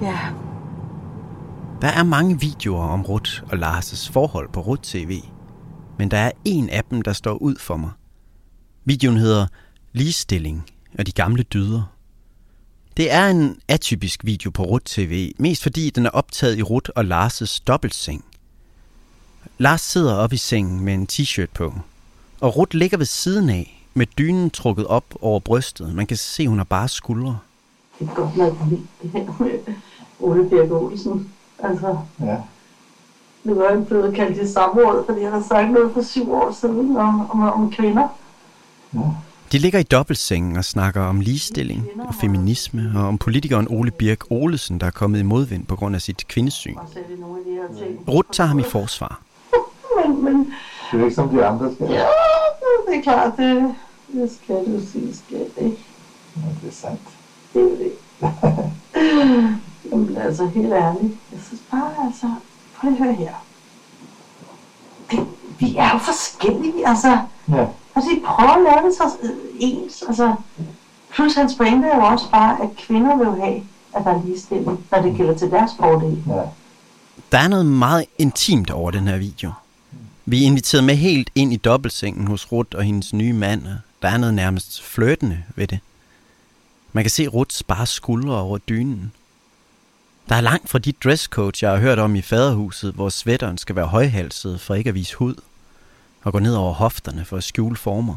Ja. Der er mange videoer om Ruth og Lars' forhold på Ruth T V, men der er en af dem, der står ud for mig. Videoen hedder Ligestilling og de gamle dyder. Det er en atypisk video på Ruth T V, mest fordi den er optaget i Ruth og Lars' dobbeltseng. Lars sidder oppe i sengen med en t-shirt på, og Ruth ligger ved siden af med dynen trukket op over brystet. Man kan se, hun har bare skuldre. Det er godt nok vildt, det her med Ole Birk Olesen. Altså, ja. Det var jo blevet kaldt i samråd, fordi jeg har sagt noget for syv år siden om, om, om kvinder. Ja. De ligger i dobbeltsengen og snakker om ligestilling og feminisme, og om politikeren Ole Birk Olesen, der er kommet i modvind på grund af sit kvindesyn. Ruth tager ham i forsvar. men, men... Det er ikke som de andre skal. Ja, det er klart, det, det skal du sige, skal det ikke. Ja, det er sandt. Det er det. Jamen, altså, helt ærligt. Jeg synes bare, altså, prøv at høre her. Det, vi er jo forskellige, altså. Ja. Altså, I prøver at lave det så ens, altså. Plus hans pointe er jo også bare, at kvinder vil have, at der er ligestilling, når det gælder til deres fordel. Ja. Der er noget meget intimt over den her video. Vi er inviteret med helt ind i dobbeltsengen hos Ruth og hendes nye mand, og der er noget nærmest flirtende ved det. Man kan se Ruths bare skuldre over dynen. Der er langt fra de dresscodes, jeg har hørt om i faderhuset, hvor sweateren skal være højhalset for ikke at vise hud, og gå ned over hofterne for at skjule former.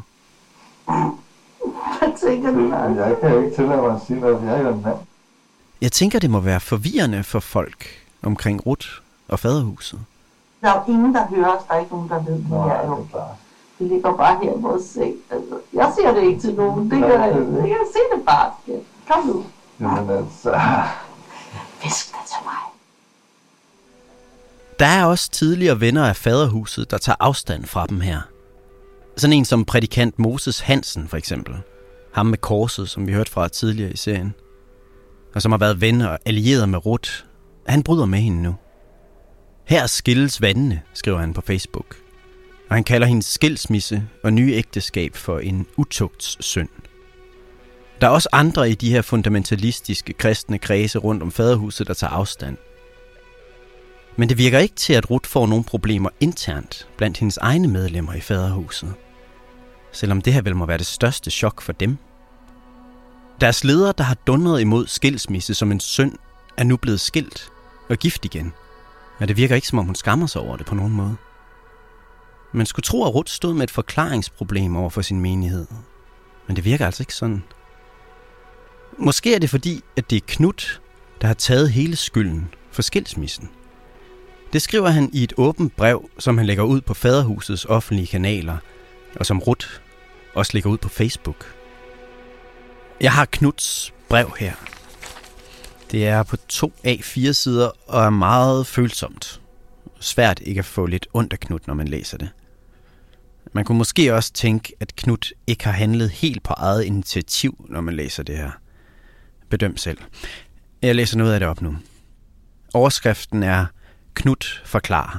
Hvad tænker du, Lars? Jeg kan ikke tillade mig at sige noget, jeg er jo en mand. Jeg tænker, det må være forvirrende for folk omkring Ruth og faderhuset. Der er jo ingen, der hører os. Der er ikke nogen, der ved, det her er jo. Vi ligger bare her i vores seng. Altså, jeg siger det ikke til nogen. Det gør jeg ikke. Jeg kan se det bare. Kom nu. Jamen altså... Visk det til mig. Der er også tidligere venner af faderhuset, der tager afstand fra dem her. Sådan en som prædikant Moses Hansen for eksempel. Ham med korset, som vi hørte fra tidligere i serien. Og som har været ven og allieret med Ruth. Han bryder med hende nu. Her skilles vandene, skriver han på Facebook. Og han kalder hendes skilsmisse og nye ægteskab for en utugtssynd. Der er også andre i de her fundamentalistiske kristne kredse rundt om faderhuset, der tager afstand. Men det virker ikke til, at Ruth får nogle problemer internt blandt hendes egne medlemmer i faderhuset. Selvom det her vel må være det største chok for dem. Deres leder, der har dundret imod skilsmisse som en synd, er nu blevet skilt og gift igen. Og det virker ikke, som om hun skammer sig over det på nogen måde. Man skulle tro, at Ruth stod med et forklaringsproblem over for sin menighed. Men det virker altså ikke sådan. Måske er det fordi, at det er Knut, der har taget hele skylden for skilsmissen. Det skriver han i et åbent brev, som han lægger ud på faderhusets offentlige kanaler, og som Ruth også lægger ud på Facebook. Jeg har Knuts brev her. Det er på to A fire sider og er meget følsomt. Svært ikke at få lidt ondt af Knut, når man læser det. Man kunne måske også tænke, at Knut ikke har handlet helt på eget initiativ, når man læser det her. Bedøm selv. Jeg læser noget af det op nu. Overskriften er Knut forklarer.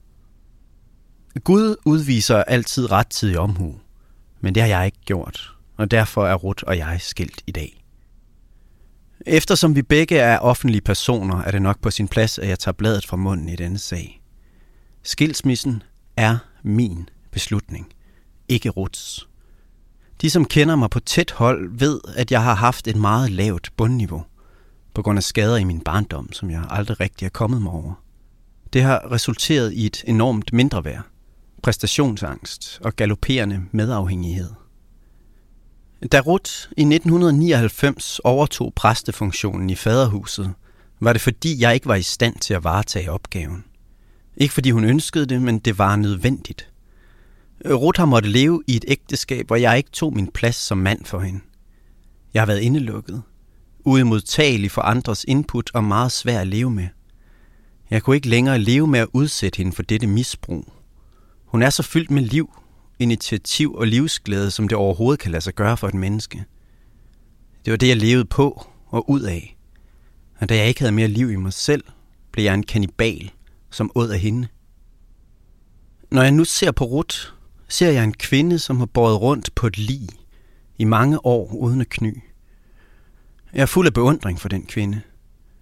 Gud udviser altid rettidig omhu, men det har jeg ikke gjort, og derfor er Ruth og jeg skilt i dag. Eftersom vi begge er offentlige personer, er det nok på sin plads, at jeg tager bladet fra munden i denne sag. Skilsmissen er min beslutning, ikke Ruths. De, som kender mig på tæt hold, ved, at jeg har haft et meget lavt bundniveau, på grund af skader i min barndom, som jeg aldrig rigtig er kommet mig over. Det har resulteret i et enormt mindreværd, præstationsangst og galopperende medafhængighed. Da Ruth i nitten nioghalvfems overtog præstefunktionen i faderhuset, var det fordi, jeg ikke var i stand til at varetage opgaven. Ikke fordi hun ønskede det, men det var nødvendigt. Ruth har måttet leve i et ægteskab, hvor jeg ikke tog min plads som mand for hende. Jeg har været indelukket, uimodtagelig for andres input og meget svær at leve med. Jeg kunne ikke længere leve med at udsætte hende for dette misbrug. Hun er så fyldt med liv, initiativ og livsglæde, som det overhovedet kan lade sig gøre for et menneske. Det var det, jeg levede på og ud af. Og da jeg ikke havde mere liv i mig selv, blev jeg en kannibal, som åd af hende. Når jeg nu ser på Ruth, ser jeg en kvinde, som har båret rundt på et lig i mange år uden at kny. Jeg er fuld af beundring for den kvinde.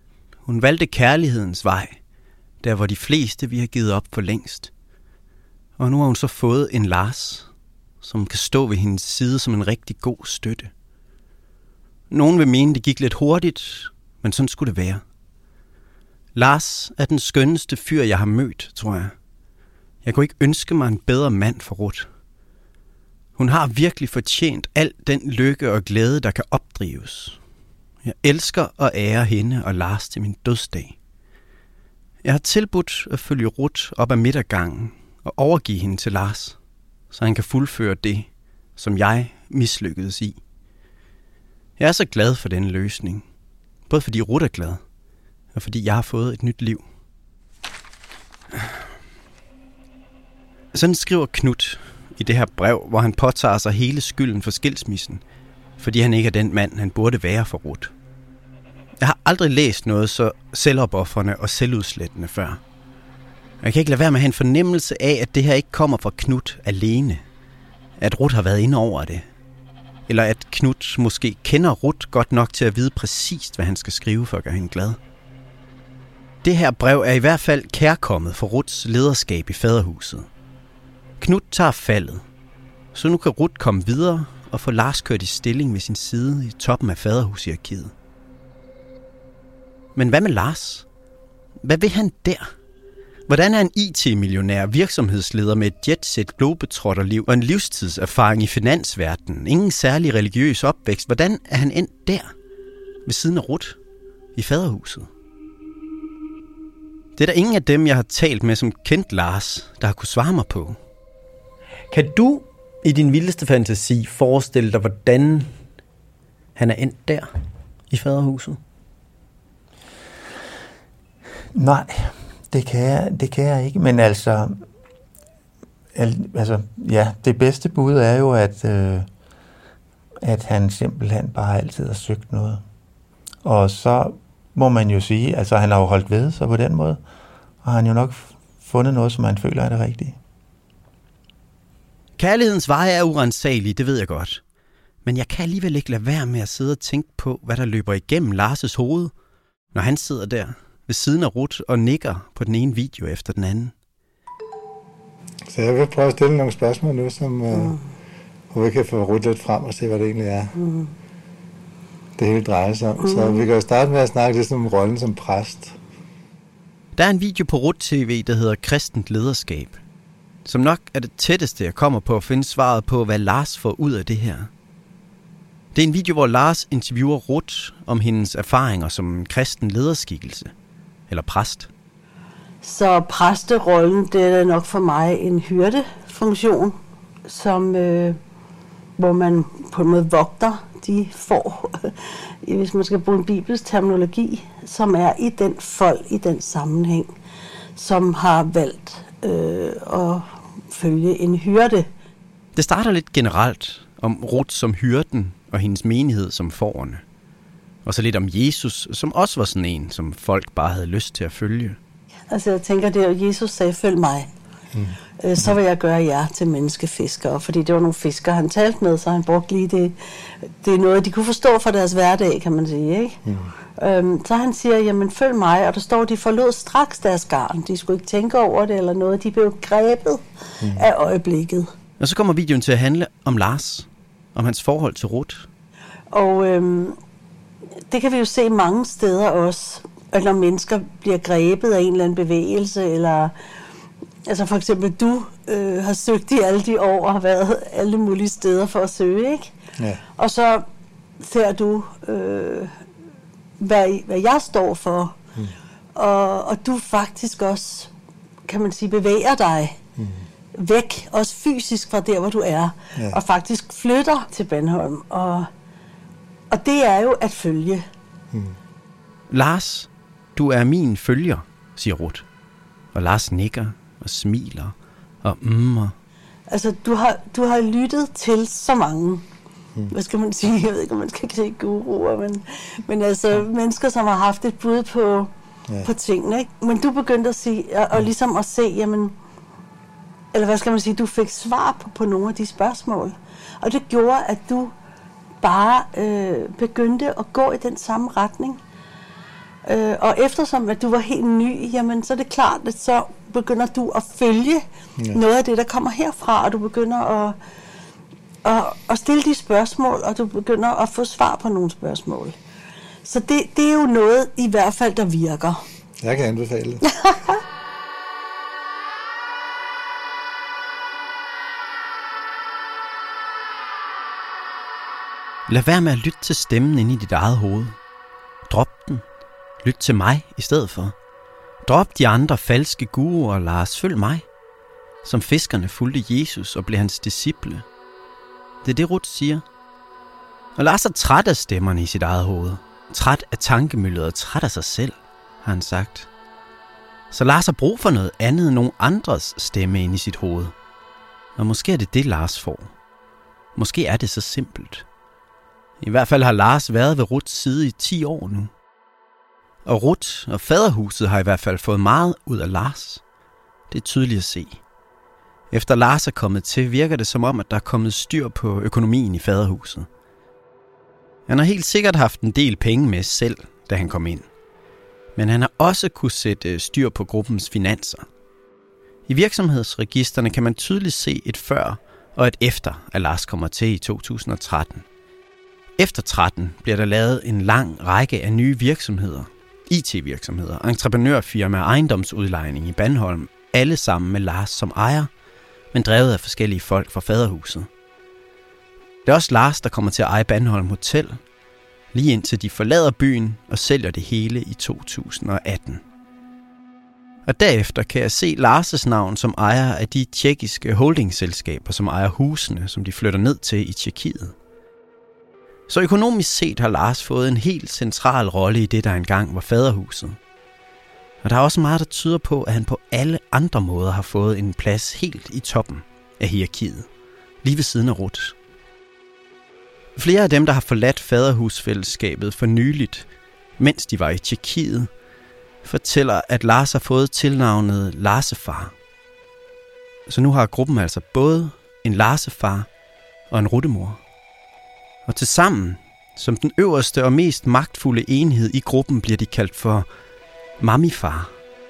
Hun valgte kærlighedens vej, der hvor de fleste vi har givet op for længst. Og nu har hun så fået en Lars, som kan stå ved hendes side som en rigtig god støtte. Nogen vil mene, det gik lidt hurtigt, men sådan skulle det være. Lars er den skønneste fyr, jeg har mødt, tror jeg. Jeg kunne ikke ønske mig en bedre mand for Ruth. Hun har virkelig fortjent al den lykke og glæde, der kan opdrives. Jeg elsker og ærer hende og Lars til min dødsdag. Jeg har tilbudt at følge Ruth op ad midtergangen og overgive hende til Lars, så han kan fuldføre det, som jeg mislykkedes i. Jeg er så glad for denne løsning, både fordi Ruth er glad, og fordi jeg har fået et nyt liv. Sådan skriver Knut i det her brev, hvor han påtager sig hele skylden for skilsmissen, fordi han ikke er den mand, han burde være for Ruth. Jeg har aldrig læst noget så selvopoffrende og selvudslættende før. Jeg kan ikke lade være med at have en fornemmelse af, at det her ikke kommer fra Knut alene. At Ruth har været inde over det. Eller at Knut måske kender Ruth godt nok til at vide præcist, hvad han skal skrive for at gøre hende glad. Det her brev er i hvert fald kærkommet for Ruths lederskab i faderhuset. Knut tager faldet, så nu kan Ruth komme videre og få Lars kørt i stilling ved sin side i toppen af faderhushierarkiet. Men hvad med Lars? Hvad vil han der? Hvordan er en I T-millionær virksomhedsleder med et jetset globetrotterliv og en livstidserfaring i finansverdenen? Ingen særlig religiøs opvækst. Hvordan er han endt der? Ved siden af Ruth? I faderhuset? Det er der ingen af dem, jeg har talt med, som kendt Lars, der har kunne svare mig på. Kan du i din vildeste fantasi forestille dig, hvordan han er endt der i faderhuset? Nej, det kan jeg, det kan jeg ikke, men altså, al, altså, ja, det bedste bud er jo, at, øh, at han simpelthen bare altid har søgt noget. Og så må man jo sige, altså han har jo holdt ved, så på den måde har han jo nok fundet noget, som han føler er det rigtige. Kærlighedens veje er urensagelige, det ved jeg godt. Men jeg kan alligevel ikke lade være med at sidde og tænke på, hvad der løber igennem Lars' hoved, når han sidder der ved siden af Ruth og nikker på den ene video efter den anden. Så jeg vil prøve at stille nogle spørgsmål nu, som mm. uh, hvor vi kan få Ruth lidt frem og se, hvad det egentlig er, mm. det hele drejer sig om. Mm. Så vi kan jo starte med at snakke lidt om rollen som præst. Der er en video på Ruth T V, der hedder Kristent Lederskab, som nok er det tætteste, jeg kommer på at finde svaret på, hvad Lars får ud af det her. Det er en video, hvor Lars interviewer Ruth om hendes erfaringer som en kristen lederskikkelse, eller præst. Så præsterollen, det er nok for mig en hyrdefunktion, som, øh, hvor man på en måde vogter de får, hvis man skal bruge en bibelsk terminologi, som er i den folk, i den sammenhæng, som har valgt øh, at følge en hyrde. Det starter lidt generelt om Ruth som hyrden og hendes menighed som fårene. Og så lidt om Jesus, som også var sådan en, som folk bare havde lyst til at følge. Altså jeg tænker, det er Jesus sagde, følg mig. Mm. Øh, så vil jeg gøre jer til menneskefiskere, fordi det var nogle fiskere, han talte med, så han brugte lige det. Det er noget, de kunne forstå fra deres hverdag, kan man sige, ikke? Mm. Øhm, så han siger, jamen følg mig, og der står, de forlod straks deres garn. De skulle ikke tænke over det eller noget, de blev grebet mm. af øjeblikket. Og så kommer videoen til at handle om Lars, om hans forhold til Ruth. Og øhm, det kan vi jo se mange steder også, at når mennesker bliver grebet af en eller anden bevægelse, eller altså for eksempel du øh, har søgt i alle de år og har været alle mulige steder for at søge, ikke? Ja. Og så ser du, øh, hvad, hvad jeg står for, mm. og, og du faktisk også, kan man sige, bevæger dig mm. væk, også fysisk fra der, hvor du er, ja. Og faktisk flytter til Bandholm. Og, og det er jo at følge. Mm. Lars, du er min følger, siger Ruth. Og Lars nikker og smiler og ummer. Altså, du har, du har lyttet til så mange, mm. hvad skal man sige, jeg ved ikke, om man skal sige guruer, men, men altså ja. Mennesker, som har haft et bud på, ja. På tingene, ikke? Men du begyndte at sige, og, og ligesom at se, jamen, eller hvad skal man sige, du fik svar på, på nogle af de spørgsmål. Og det gjorde, at du bare øh, begyndte at gå i den samme retning. Øh, og eftersom at du var helt ny, jamen så er det klart, at så begynder du at følge ja. noget af det, der kommer herfra, og du begynder at, at, at stille de spørgsmål, og du begynder at få svar på nogle spørgsmål. Så det, det er jo noget i hvert fald, der virker. Jeg kan anbefale det. Lad være med at lytte til stemmen inde i dit eget hoved. Drop den. Lyt til mig i stedet for. Drop de andre falske guruer og lad os følge mig. Som fiskerne fulgte Jesus og blev hans disciple. Det er det, Ruth siger. Og Lars er træt af stemmerne i sit eget hoved. Træt af tankemøllet og træt af sig selv, har han sagt. Så Lars har brug for noget andet end nogen andres stemme inde i sit hoved. Og måske er det det, Lars får. Måske er det så simpelt. I hvert fald har Lars været ved Ruths side i ti år nu. Og Ruth og faderhuset har i hvert fald fået meget ud af Lars. Det er tydeligt at se. Efter Lars er kommet til, virker det som om, at der er kommet styr på økonomien i faderhuset. Han har helt sikkert haft en del penge med selv, da han kom ind. Men han har også kunne sætte styr på gruppens finanser. I virksomhedsregisterne kan man tydeligt se et før og et efter, at Lars kommer til i to tusind og tretten. Efter tretten bliver der lavet en lang række af nye virksomheder, I T-virksomheder, entreprenørfirmaer og ejendomsudlejning i Bandholm, alle sammen med Lars som ejer, men drevet af forskellige folk fra faderhuset. Det er også Lars, der kommer til at eje Bandholm Hotel, lige indtil de forlader byen og sælger det hele i to tusind og atten. Og derefter kan jeg se Lars' navn som ejer af de tjekkiske holdingselskaber, som ejer husene, som de flytter ned til i Tjekkiet. Så økonomisk set har Lars fået en helt central rolle i det, der engang var faderhuset. Og der er også meget, der tyder på, at han på alle andre måder har fået en plads helt i toppen af hierarkiet, lige ved siden af Ruth. Flere af dem, der har forladt faderhusfællesskabet for nyligt, mens de var i Tjekkiet, fortæller, at Lars har fået tilnavnet Larsefar. Så nu har gruppen altså både en Larsefar og en Ruttemor. Og tilsammen, som den øverste og mest magtfulde enhed i gruppen, bliver de kaldt for Mamifar.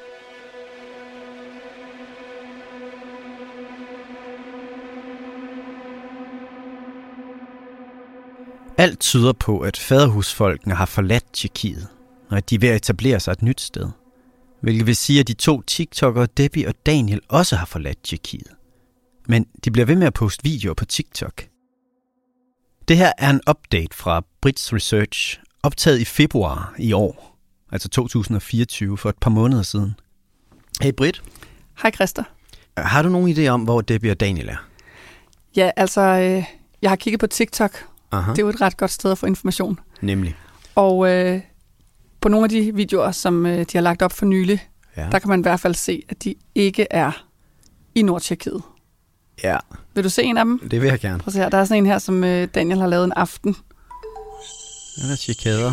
Alt tyder på, at faderhusfolkene har forladt Tjekkiet, og at de er ved at etablere sig et nyt sted. Hvilket vil sige, at de to TikTokere, Debbie og Daniel, også har forladt Tjekkiet. Men de bliver ved med at poste videoer på TikTok. Det her er en update fra Brits Research, optaget i februar i år, altså to tusind og fireogtyve, for et par måneder siden. Hey Brit. Hej Christa. Har du nogen idé om, hvor Debbie og Daniel er? Ja, altså, øh, jeg har kigget på TikTok. Aha. Det er jo et ret godt sted at få information. Nemlig? Og øh, på nogle af de videoer, som øh, de har lagt op for nylig, ja. der kan man i hvert fald se, at de ikke er i Nordtjekkiet. Ja. Vil du se en af dem? Det vil jeg gerne. Prøv at se her. Der er sådan en her, som øh, Daniel har lavet en aften. Ja, der er tjekkader.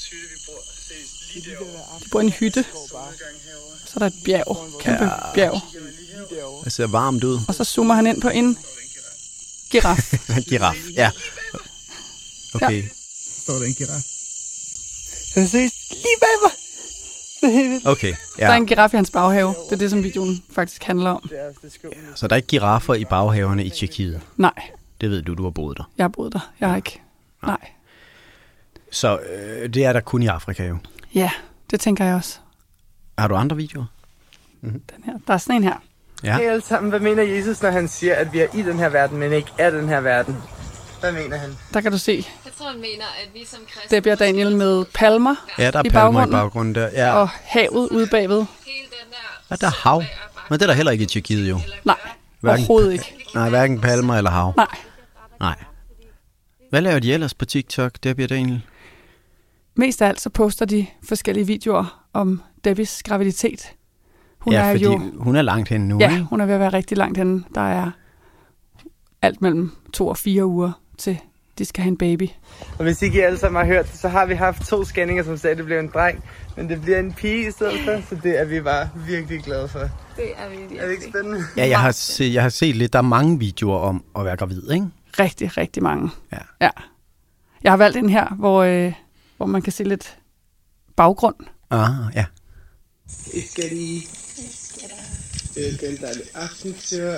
De bor i en hytte. Så er der et bjerg. Kæmpe ja. bjerg. Det ser varmt ud. Og så zoomer han ind på en giraf. En giraf, ja. Okay. Ja. Står der en giraf? Den ses lige bag mig. Okay, ja. Der er en giraf i hans baghave. Det er det, som videoen faktisk handler om. Ja, så der er ikke giraffer i baghaverne i Tjekkiet? Nej. Det ved du, du har boet der. Jeg har boet der. Jeg har ikke. Nej. Nej. Så øh, det er der kun i Afrika jo? Ja, det tænker jeg også. Har du andre videoer? Mm-hmm. Den her. Der er sådan en her. Ja. Hey alle sammen, hvad mener Jesus, når han siger, at vi er i den her verden, men ikke er den her verden? Hvad mener han? Der kan du se. Jeg tror, han mener, at vi som kristne... Debbie og Daniel med palmer. Ja, der er i palmer baggrunden, i baggrunden der. Ja. Og havet ude bagved. Ja, der er hav. Men det er der heller ikke i Tjekkiet jo. Nej, hverken, overhovedet ikke. Nej, hverken palmer eller hav. Nej. Nej. Hvad laver de ellers på TikTok, Debbie og Daniel? Mest af alt så poster de forskellige videoer om Debbies graviditet. Hun ja, er fordi jo, hun er langt henne nu. Ja, ikke? hun er ved at være rigtig langt henne. Der er alt mellem to og fire uger til de skal have en baby. Og hvis ikke I alle sammen har hørt det, så har vi haft to scanninger, som sagde, at det bliver en dreng. Men det bliver en pige i stedet for, så det er vi bare virkelig glade for. Det er vi virkelig. Er det ikke spændende? Ja, jeg har, set, jeg har set lidt. Der er mange videoer om at være gravid, ikke? Rigtig, rigtig mange. Ja. ja. Jeg har valgt en her, hvor, øh, hvor man kan se lidt baggrund Ah, ja. I skal lige... Det er en dejlig aftentur.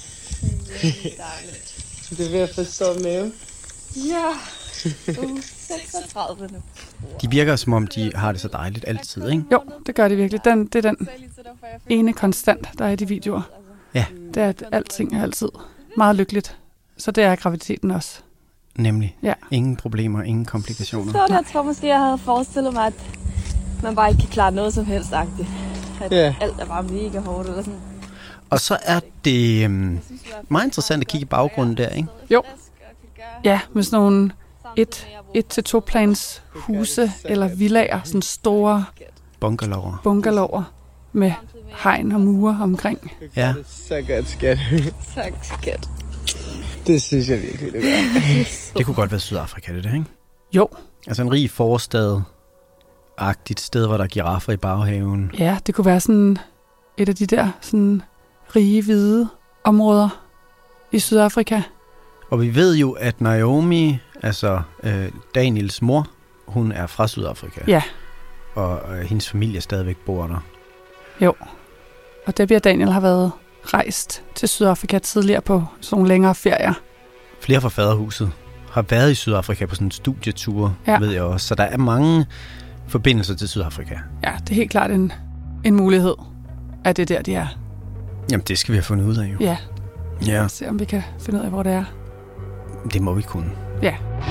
Det er ved at forstå med. Ja, uh, seksogtredive nu. De virker, som om de har det så dejligt altid, ikke? Jo, det gør de virkelig. Den, det er den ene konstant, der er i de videoer. Ja. Det er, at alting er altid meget lykkeligt. Så det er graviditeten også. Nemlig. Ja. Ingen problemer, ingen komplikationer. Så jeg tror måske, jeg havde forestillet mig, at man bare ikke kan klare noget som helst agtigt. At Ja. alt er bare mega hårdt eller sådan. Og så er det øhm, meget interessant at kigge i baggrunden der, ikke? Jo. Ja, med sådan nogle et, et til to plans huse eller villager, sådan store Bunkerlover. bunkerlover med hegn og mure omkring. Ja. Så godt, skat. Tak, skat. Det synes jeg virkelig, det gør. Det kunne godt være Sydafrika, det der, ikke? Jo. Altså en rig forstad-agtigt sted, hvor der er giraffer i baghaven. Ja, det kunne være sådan et af de der sådan rige, hvide områder i Sydafrika. Og vi ved jo, at Naomi, altså øh, Daniels mor, hun er fra Sydafrika. Ja. Og øh, hendes familie stadigvæk bor der. Jo. Og Debbie og Daniel har været rejst til Sydafrika tidligere på sådan nogle længere ferier. Flere fra faderhuset har været i Sydafrika på sådan en studietur, Ja. ved jeg også. Så der er mange forbindelser til Sydafrika. Ja, det er helt klart en, en mulighed, at det er der, de er. Jamen, det skal vi have fundet ud af jo. Ja. Ja, Se om vi kan finde ud af, hvor det er. det må vi kunne. Ja.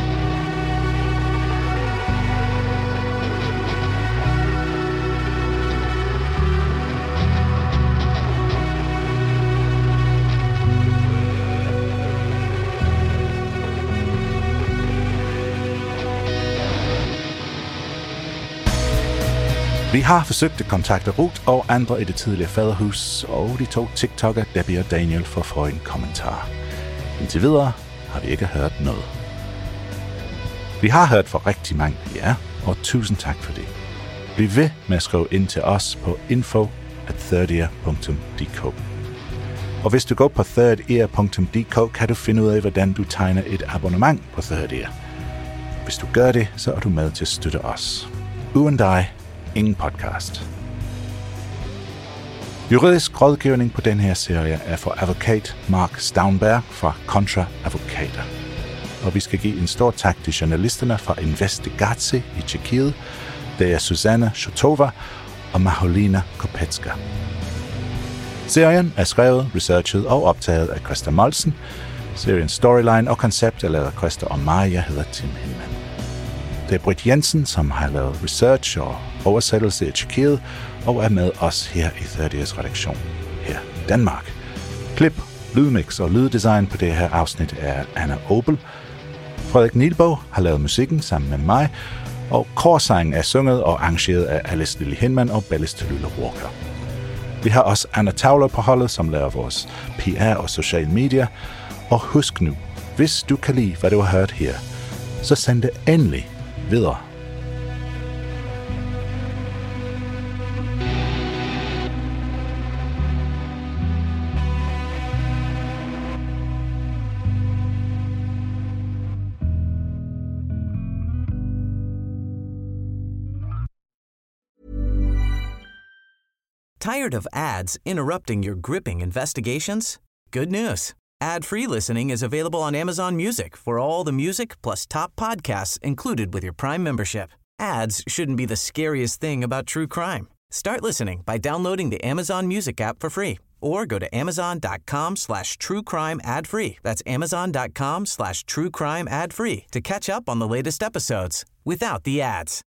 Vi har forsøgt at kontakte Ruth og andre i det tidligere faderhus, og de to TikToker Debbie og Daniel for at få en kommentar. Indtil videre har vi ikke hørt noget. Vi har hørt fra rigtig mange af jer, og tusind tak for det. Bliv ved med at skrive ind til os på info at thirdear punktum d k. Og hvis du går på thirdear punktum d k, kan du finde ud af, hvordan du tegner et abonnement på Thirdear. Hvis du gør det, så er du med til at støtte os. Uden dig, ingen podcast. Juridisk rådgivning på den her serie er for advokat Mark Staunberg fra Contra Advokater. Og vi skal give en stor tak til journalisterne fra Investigaci i Tjekkiet. Det er Susanna Shotova og Maholina Kopetska. Serien er skrevet, researchet og optaget af Christa Molsen. Seriens storyline og koncept er lavet af Christa og mig. Jeg hedder Tim Hinman. Det er Britt Jensen, som har lavet research og oversættelse i Tjekkiet, og er med os her i Thirdears redaktion her i Danmark. Klip, lydmix og lyddesign på det her afsnit er Anna Obel. Frederik Nielbo har lavet musikken sammen med mig, og korsangen er sunget og arrangeret af Alice Lille Hinman og Bellis Tallulah Walker. Vi har også Anna Tauler på holdet, som laver vores P R og social media. Og husk nu, hvis du kan lide, hvad du har hørt her, så send det endelig videre. Tired of ads interrupting your gripping investigations? Good news. Ad-free listening is available on Amazon Music for all the music plus top podcasts included with your Prime membership. Ads shouldn't be the scariest thing about true crime. Start listening by downloading the Amazon Music app for free or go to amazon.com slash true crime ad free. That's amazon.com slash true crime ad free to catch up on the latest episodes without the ads.